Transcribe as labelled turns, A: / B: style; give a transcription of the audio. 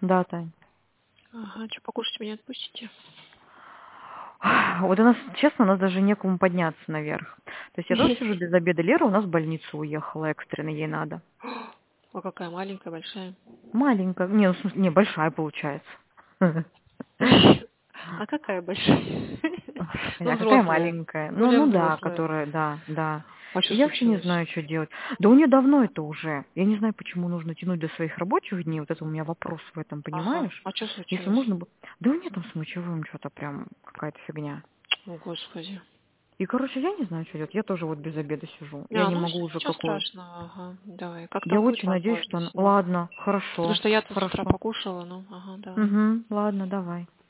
A: Да, Тань.
B: Ага, что, покушать меня отпустите?
A: Вот у нас, честно, у нас даже некому подняться наверх. То есть я тоже сижу без обеда. Лера у нас в больницу уехала экстренно, ей надо.
B: А какая маленькая, большая?
A: Маленькая, не, ну, в смысле, не, большая получается.
B: А какая большая?
A: А
B: Ну,
A: какая
B: взрослая.
A: маленькая? Ну,
B: Более
A: ну да,
B: взрослая.
A: которая, да, да.
B: А что
A: И я вообще не
B: случилось?
A: знаю, что делать. Да у нее давно это уже. Я не знаю, почему нужно тянуть до своих рабочих дней. Вот это у меня вопрос в этом,
B: Ага.
A: понимаешь?
B: А что
A: Если
B: случилось?
A: можно бы... Да у нее там с мочевым что-то прям какая-то фигня.
B: О, Господи.
A: И, короче, я не знаю, что делать. Я тоже вот без обеда сижу. Я
B: А,
A: не
B: ну
A: могу уже
B: ничего
A: какую...
B: страшного, ага. Давай. Как
A: Я
B: там будет
A: очень надеюсь, что
B: возможность,
A: она...
B: ну.
A: Ладно,
B: Потому
A: хорошо,
B: что я-то с утра
A: хорошо.
B: покушала, ну, ага, давай.
A: Угу, ладно, давай.